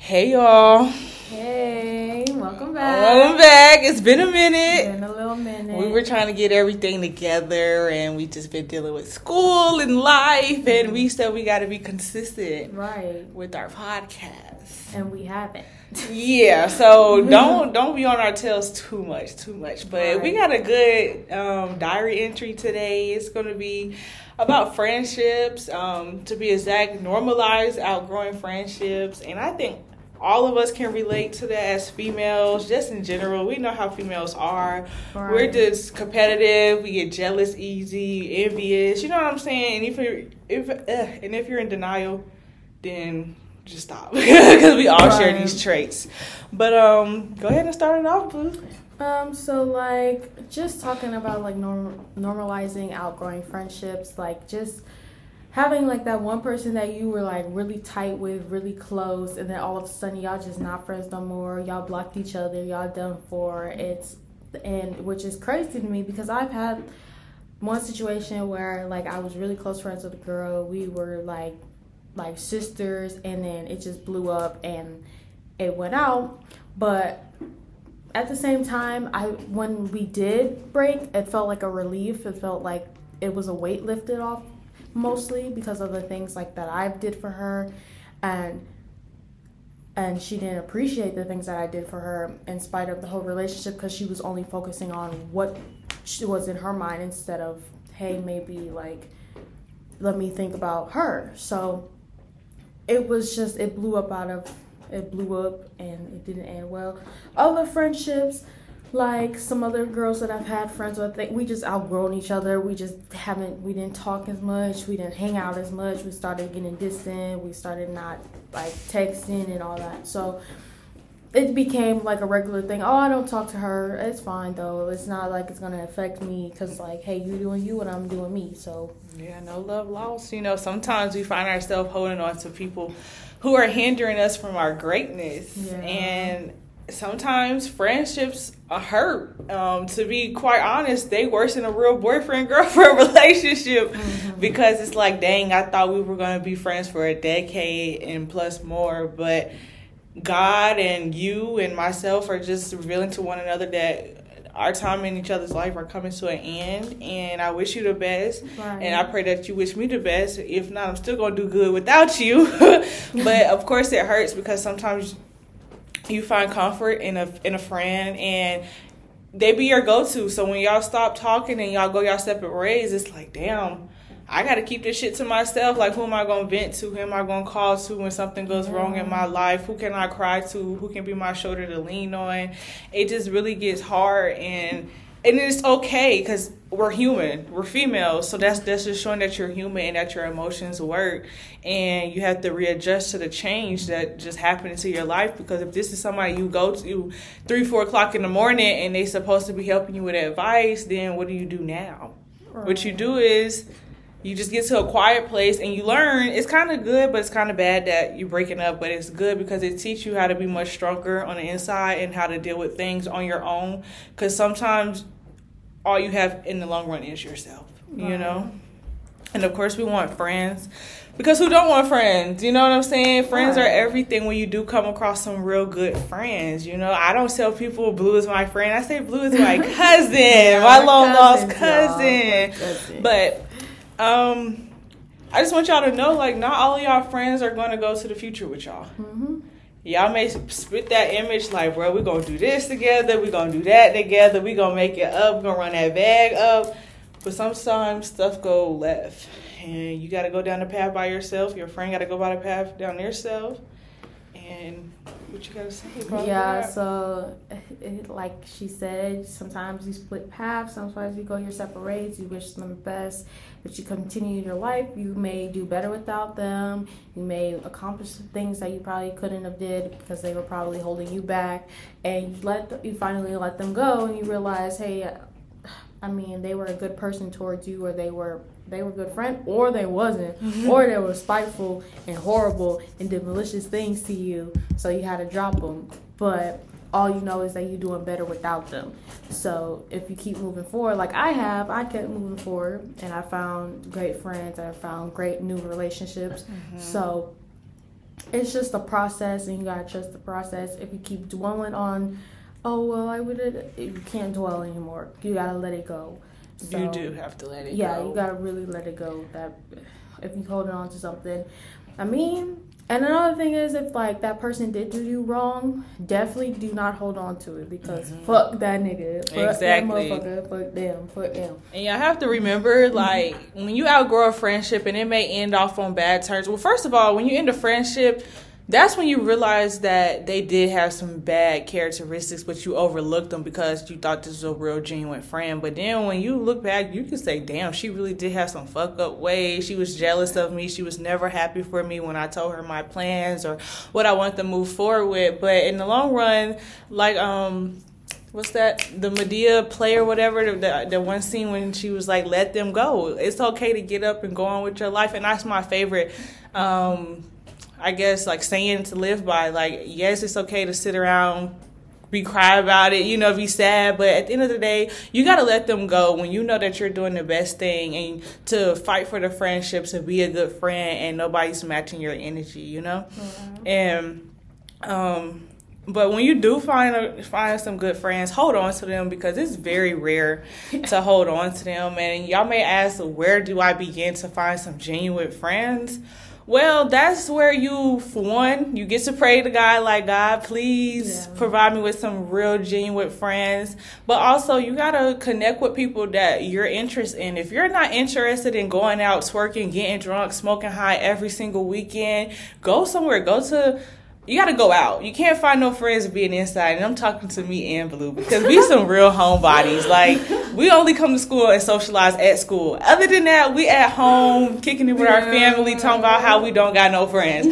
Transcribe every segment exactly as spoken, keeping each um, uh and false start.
Hey y'all. Hey, welcome back. Welcome back. It's been a minute. It's been a little minute. We were trying to get everything together and we just been dealing with school and life and we said we got to be consistent right with our podcast. And we haven't. Yeah, so don't don't be on our tails too much, too much. But right. we got a good um, diary entry today. It's going to be about friendships, um, to be exact, normalize outgrowing friendships. And I think all of us can relate to that as females, just in general. We know how females are. Right. We're just competitive. We get jealous easy, envious. You know what I'm saying? And if you're, if, uh, and if you're in denial, then just stop. Because we all right. share these traits. But um, go ahead and start it off, Blue. Um, so like just talking about like norm- normalizing outgrowing friendships, like just having like that one person that you were like really tight with, really close, and then all of a sudden y'all just not friends no more. Y'all blocked each other. Y'all done for it's, and which is crazy to me because I've had one situation where like I was really close friends with a girl. We were like like sisters, and then it just blew up and it went out, but at the same time, I when we did break, it felt like a relief. It felt like it was a weight lifted off, mostly because of the things like that I did for her, and and she didn't appreciate the things that I did for her in spite of the whole relationship because she was only focusing on what she was in her mind instead of, hey, maybe like let me think about her. So it was just it blew up out of. It blew up and it didn't end well. Other friendships, like some other girls that I've had friends with, they, we just outgrown each other. We just haven't, we didn't talk as much. We didn't hang out as much. We started getting distant. We started not like texting and all that. So it became like a regular thing. Oh, I don't talk to her. It's fine though. It's not like it's going to affect me because like, hey, you doing you and I'm doing me. So yeah, no love lost. You know, sometimes we find ourselves holding on to people who are hindering us from our greatness. Yeah. And sometimes friendships hurt. Um, to be quite honest, they worse than a real boyfriend-girlfriend relationship mm-hmm. because it's like, dang, I thought we were going to be friends for a decade and plus more, but God and you and myself are just revealing to one another that our time in each other's life are coming to an end, and I wish you the best, right. and I pray that you wish me the best. If not, I'm still going to do good without you. But, of course, it hurts because sometimes you find comfort in a in a friend, and they be your go-to. So when y'all stop talking and y'all go y'all separate ways, it's like, damn, I got to keep this shit to myself. Like, who am I going to vent to? Who am I going to call to when something goes wrong in my life? Who can I cry to? Who can be my shoulder to lean on? It just really gets hard. And and it's okay because we're human. We're females. So that's, that's just showing that you're human and that your emotions work. And you have to readjust to the change that just happened into your life. Because if this is somebody you go to three, four o'clock in the morning and they supposed to be helping you with advice, then what do you do now? Right. What you do is you just get to a quiet place and you learn. It's kind of good, but it's kind of bad that you're breaking up. But it's good because it teaches you how to be much stronger on the inside and how to deal with things on your own. Because sometimes all you have in the long run is yourself, you right. know? And, of course, we want friends. Because who don't want friends? You know what I'm saying? Friends right. are everything when you do come across some real good friends. You know, I don't tell people Blue is my friend. I say Blue is my cousin, yeah, my long-lost cousin. cousin. But Um, I just want y'all to know, like, not all of y'all friends are going to go to the future with y'all. Mm-hmm. Y'all may spit that image like, bro, we're going to do this together. We're going to do that together. We're going to make it up. We're going to run that bag up. But sometimes stuff go left. And you got to go down the path by yourself. Your friend got to go by the path down themselves. And what you got to say about yeah, that? so it, like she said, sometimes you split paths. Sometimes you go your separate ways. You wish them the best. But you continue your life, you may do better without them. You may accomplish things that you probably couldn't have did because they were probably holding you back. And you let you finally let them go, and you realize, hey, I mean, they were a good person towards you, or they were they were a good friend, or they wasn't, mm-hmm. or they were spiteful and horrible and did malicious things to you. So you had to drop them. But all you know is that you're doing better without them. So if you keep moving forward, like I have, I kept moving forward, and I found great friends. I found great new relationships. Mm-hmm. So it's just a process, and you gotta trust the process. If you keep dwelling on, oh well, I would, you can't dwell anymore. You gotta let it go. So, you do have to let it yeah, go. Yeah, you gotta really let it go. That if you're holding on to something, I mean, and another thing is, if like that person did do you wrong, definitely do not hold on to it, because mm-hmm. fuck that nigga, fuck exactly. that motherfucker, fuck them, fuck them. And y'all have to remember, like when you outgrow a friendship and it may end off on bad terms. Well, first of all, when you end a friendship, that's when you realize that they did have some bad characteristics, but you overlooked them because you thought this was a real genuine friend. But then when you look back, you can say, damn, she really did have some fuck up ways. She was jealous of me. She was never happy for me when I told her my plans or what I wanted to move forward with. But in the long run, like, um, what's that? The Medea play or whatever, the, the, the one scene when she was like, let them go. It's okay to get up and go on with your life. And that's my favorite, um, I guess, like, saying to live by. Like, yes, it's okay to sit around, be cry about it, you know, be sad, but at the end of the day, you got to let them go when you know that you're doing the best thing, and to fight for the friendships and be a good friend, and nobody's matching your energy, you know? Mm-hmm. And, um... but when you do find a, find some good friends, hold on to them, because it's very rare to hold on to them. And y'all may ask, where do I begin to find some genuine friends? Well, that's where you, for one, you get to pray to God, like, God, please yeah. provide me with some real genuine friends. But also, you got to connect with people that you're interested in. If you're not interested in going out, twerking, getting drunk, smoking high every single weekend, go somewhere. Go to... You got to go out. You can't find no friends being inside. And I'm talking to me and Blue, because we some real homebodies. Like, we only come to school and socialize at school. Other than that, we at home, kicking it with our family, talking about how we don't got no friends.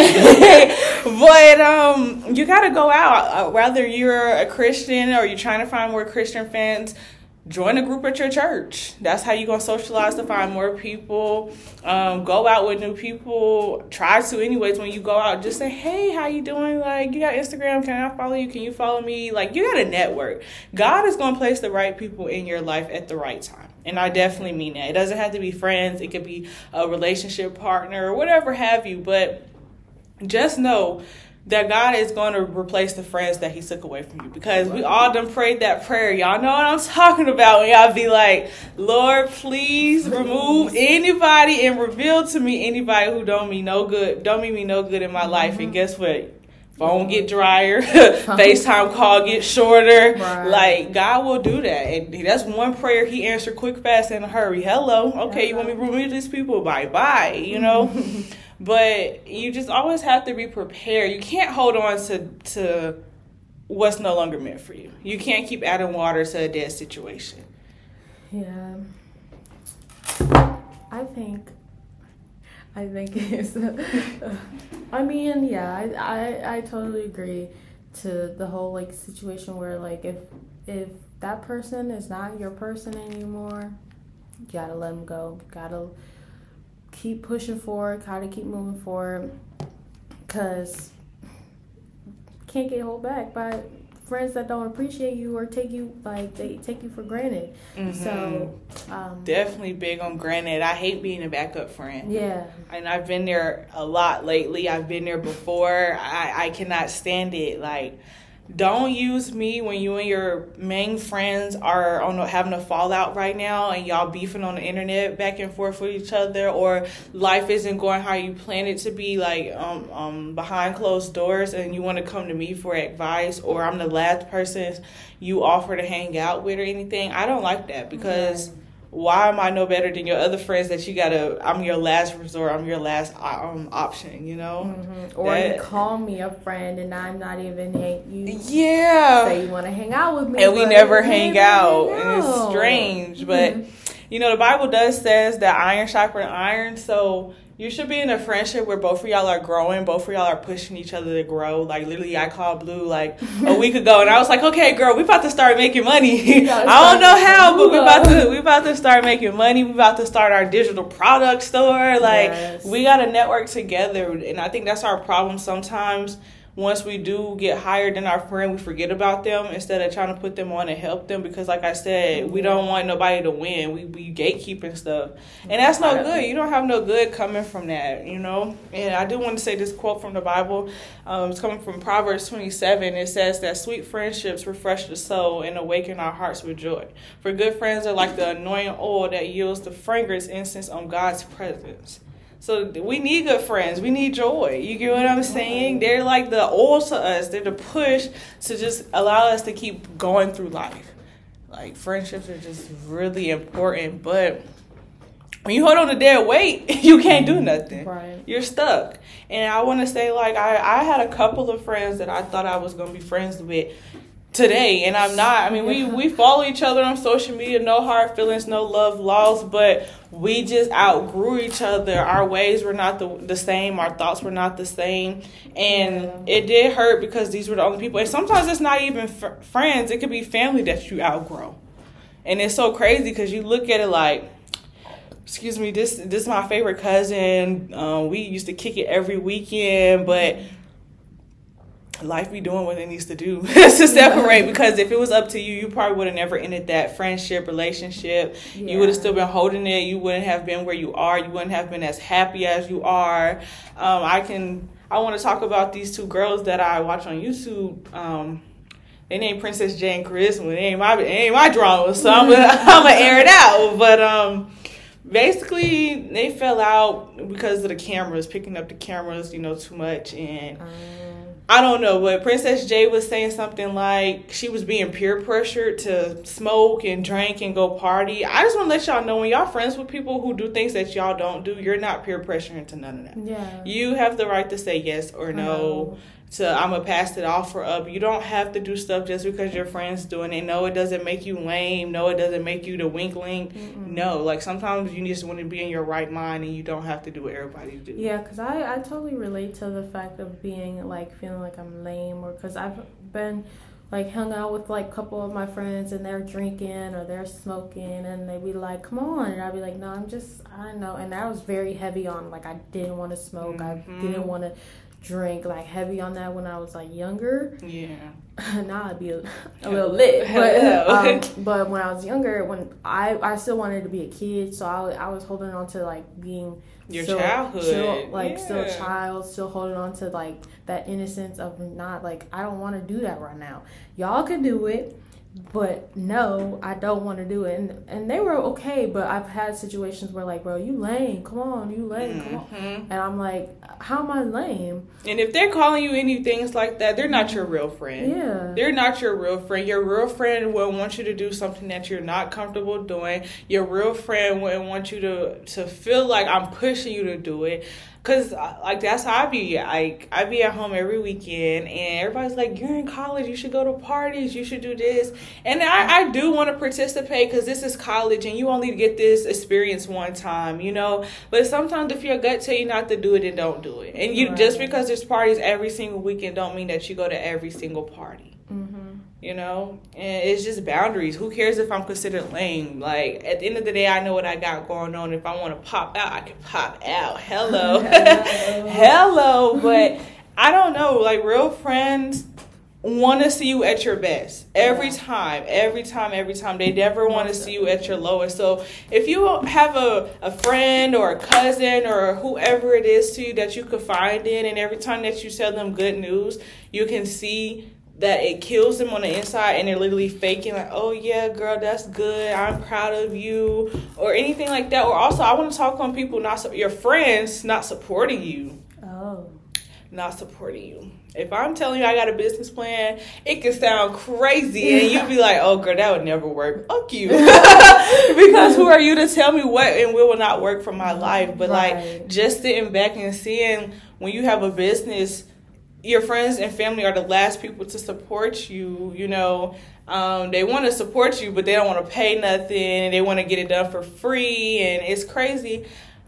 But um, you got to go out. Whether you're a Christian or you're trying to find more Christian friends, join a group at your church. That's how you're going to socialize to find more people. Um, go out with new people. Try to anyways when you go out. Just say, hey, how you doing? Like, you got Instagram? Can I follow you? Can you follow me? Like, you got to network. God is going to place the right people in your life at the right time. And I definitely mean that. It doesn't have to be friends. It could be a relationship partner or whatever have you. But just know that God is going to replace the friends that he took away from you. Because we all done prayed that prayer. Y'all know what I'm talking about. When y'all be like, Lord, please remove anybody and reveal to me anybody who don't mean no good, don't mean me no good in my life. And guess what? Phone get drier, FaceTime call get shorter. Right. Like, God will do that. And that's one prayer he answered quick, fast, in a hurry. Hello. Okay, you want me to remove these people? Bye-bye, you know? But you just always have to be prepared. You can't hold on to to what's no longer meant for you. You can't keep adding water to a dead situation. Yeah. I think, I think it's, uh, I mean, yeah, I, I, I totally agree to the whole, like, situation where, like, if, if that person is not your person anymore, you gotta let them go. You gotta keep pushing forward, gotta keep moving forward, because can't get held back by friends that don't appreciate you or take you, like, they take you for granted. Mm-hmm. So um, definitely big on granted. I hate being a backup friend. Yeah. And I've been there a lot lately. I've been there before. I, I cannot stand it. Like, don't use me when you and your main friends are on a, having a fallout right now, and y'all beefing on the internet back and forth with each other, or life isn't going how you plan it to be, like um, um behind closed doors, and you want to come to me for advice, or I'm the last person you offer to hang out with or anything. I don't like that, because mm-hmm. why am I no better than your other friends that you gotta, I'm your last resort, I'm your last um, option, you know? Mm-hmm. Or that, you call me a friend and I'm not even, hang, you yeah. say you want to hang out with me. And we never hang out, hang out, and it's strange. But, mm-hmm. you know, the Bible does says that iron sharpens iron, so you should be in a friendship where both of y'all are growing, both of y'all are pushing each other to grow. Like, literally, I called Blue, like, a week ago, and I was like, okay, girl, we about to start making money. I don't know how, but we about to we about to start making money. We about to start our digital product store. Like, yes. We got to network together, and I think that's our problem sometimes. once we do get higher than our friend, we forget about them instead of trying to put them on and help them. Because like I said, we don't want nobody to win. We we gatekeeping stuff. And that's no good. You don't have no good coming from that, you know. And I do want to say this quote from the Bible. Um, it's coming from Proverbs twenty-seven. It says that sweet friendships refresh the soul and awaken our hearts with joy. For good friends are like the anointing oil that yields the fragrance incense on God's presence. So we need good friends. We need joy. You get what I'm saying? They're like the oil to us. They're the push to just allow us to keep going through life. Like, friendships are just really important. But when you hold on to dead weight, you can't do nothing. Right. You're stuck. And I want to say, like, I, I had a couple of friends that I thought I was going to be friends with today, and I'm not. I mean, we, we follow each other on social media, no hard feelings, no love lost, but we just outgrew each other. Our ways were not the, the same. Our thoughts were not the same. And yeah. it did hurt because these were the only people. And sometimes it's not even f- friends. It could be family that you outgrow. And it's so crazy because you look at it like, excuse me, this, this is my favorite cousin. Um, we used to kick it every weekend, but life be doing what it needs to do to separate, because if it was up to you, you probably would have never ended that friendship, relationship. Yeah. You would have still been holding it. You wouldn't have been where you are. You wouldn't have been as happy as you are. Um, I can, I want to talk about these two girls that I watch on YouTube. Um, they named Princess J and Charisma. They ain't my, they ain't my drama, so I'm gonna, I'm gonna air it out. But um, basically, they fell out because of the cameras, picking up the cameras, you know, too much. And um. I don't know, but Princess J was saying something like she was being peer pressured to smoke and drink and go party. I just want to let y'all know, when y'all friends with people who do things that y'all don't do, you're not peer pressuring to none of that. Yeah. You have the right to say yes or no. To I'm going to pass it off or up. You don't have to do stuff just because your friend's doing it. No, it doesn't make you lame. No, it doesn't make you the wink link. Mm-mm. No, like sometimes you just want to be in your right mind and you don't have to do what everybody do. Yeah, because I, I totally relate to the fact of being like feeling like I'm lame, or because I've been like hung out with like a couple of my friends and they're drinking or they're smoking and they be like, come on. And I'd be like, no, I'm just, I don't know. And that was very heavy on, like, I didn't want to smoke. Mm-hmm. I didn't want to drink, like heavy on that when I was like younger. Yeah. Now I'd be a, a little lit, but um, but when I was younger, when I I still wanted to be a kid, so I, I was holding on to like being your still, childhood, still, like yeah. still a child, still holding on to like that innocence of not like, I don't want to do that right now. Y'all can do it. But no, I don't want to do it. And and they were okay, but I've had situations where like, bro, you lame. Come on, you lame. Come on. Mm-hmm. And I'm like, how am I lame? And if they're calling you any things like that, they're not your real friend. Yeah. They're not your real friend. Your real friend will want you to do something that you're not comfortable doing. Your real friend will want you to, to feel like I'm pushing you to do it. Because, like, that's how I be. Like, I be at home every weekend, and everybody's like, you're in college, you should go to parties, you should do this. And I, I do want to participate because this is college, and you only get this experience one time, you know? But sometimes if your gut tell you not to do it, then don't do it. And you right. just because there's parties every single weekend don't mean that you go to every single party. Mm-hmm. You know, and it's just boundaries. Who cares if I'm considered lame? Like, at the end of the day, I know what I got going on. If I want to pop out, I can pop out. Hello. Hello. But I don't know. Like, real friends want to see you at your best. Every yeah. time. Every time. Every time. They never want to see you at your lowest. So, if you have a, a friend or a cousin or whoever it is to you that you confide in, and every time that you tell them good news, you can see that it kills them on the inside, and they're literally faking like, oh yeah, girl, that's good, I'm proud of you, or anything like that. Or also, I want to talk on people, not su- your friends not supporting you. Oh. Not supporting you. If I'm telling you I got a business plan, it can sound crazy, and you'd be like, oh girl, that would never work. Fuck you. Because who are you to tell me what and will not work for my life? But right. like, just sitting back and seeing when you have a business, your friends and family are the last people to support you, you know. Um, they want to support you, but they don't want to pay nothing. They want to get it done for free, and it's crazy.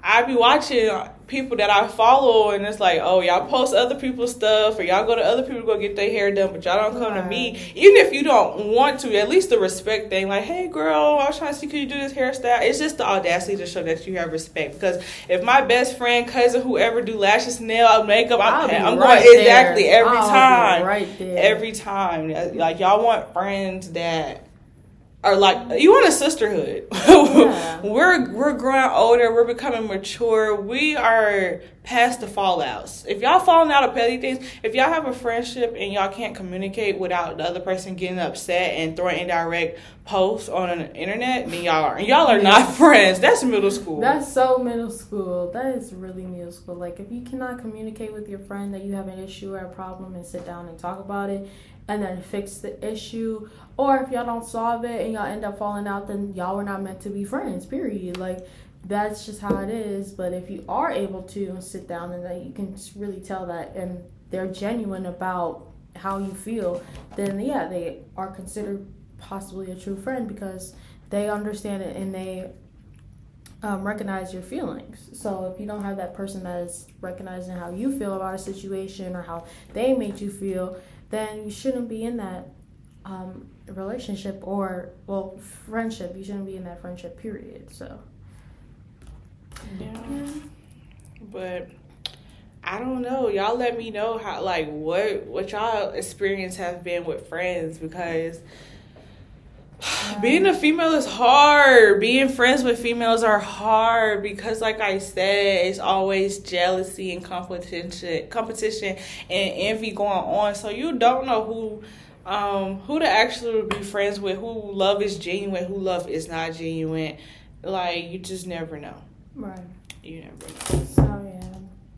I be watching people that I follow, and it's like, oh, y'all post other people's stuff, or y'all go to other people to go get their hair done, but y'all don't come right. to me. Even if you don't want to, at least the respect thing, like, hey, girl, I was trying to see, could you do this hairstyle? It's just the audacity to show that you have respect. Because if my best friend, cousin, whoever do lashes, nail, makeup, I'm, I'm right going there. Exactly every I'll time. Right there. Every time. Like, y'all want friends that are like, you want a sisterhood. Yeah. we're we're growing older. We're becoming mature. We are past the fallouts. If y'all falling out of petty things, if y'all have a friendship and y'all can't communicate without the other person getting upset and throwing indirect posts on the internet, then y'all are y'all are not friends. That's middle school. That's so middle school. That is really middle school. Like, if you cannot communicate with your friend that you have an issue or a problem and sit down and talk about it, and then fix the issue, or if y'all don't solve it and y'all end up falling out, then y'all were not meant to be friends, period. Like, that's just how it is. But if you are able to sit down and that you can really tell that, and they're genuine about how you feel, then yeah, they are considered possibly a true friend, because they understand it and they um, recognize your feelings. So if you don't have that person that is recognizing how you feel about a situation or how they made you feel, then you shouldn't be in that um, relationship or, well, friendship. You shouldn't be in that friendship, period. So, yeah. yeah. But I don't know. Y'all let me know how, like, what, what y'all experience have been with friends, because yeah. being a female is hard. Being friends with females are hard because, like I said, it's always jealousy and competition, competition and envy going on. So you don't know who, um, who to actually be friends with, who love is genuine, who love is not genuine. Like, you just never know. Right. You never know. So yeah.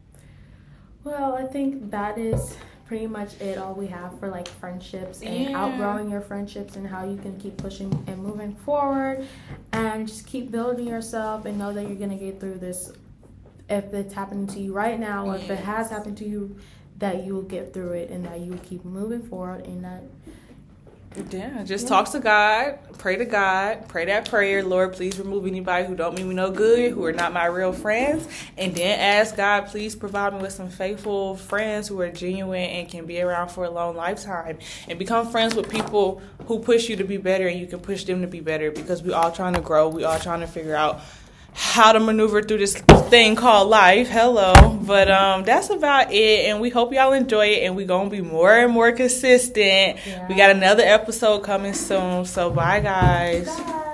Well, I think that is pretty much it, all we have for like friendships and yeah. outgrowing your friendships and how you can keep pushing and moving forward, and just keep building yourself and know that you're gonna get through this. If it's happening to you right now, or yes. if it has happened to you, that you will get through it and that you will keep moving forward, and that Yeah, just yeah. talk to God, pray to God, pray that prayer, Lord, please remove anybody who don't mean me no good, who are not my real friends, and then ask God, please provide me with some faithful friends who are genuine and can be around for a long lifetime, and become friends with people who push you to be better and you can push them to be better, because we all trying to grow, we all trying to figure out how to maneuver through this thing called life. Hello. But um, that's about it. And we hope y'all enjoy it. And we're going to be more and more consistent. Yeah. We got another episode coming soon. So bye, guys. Bye.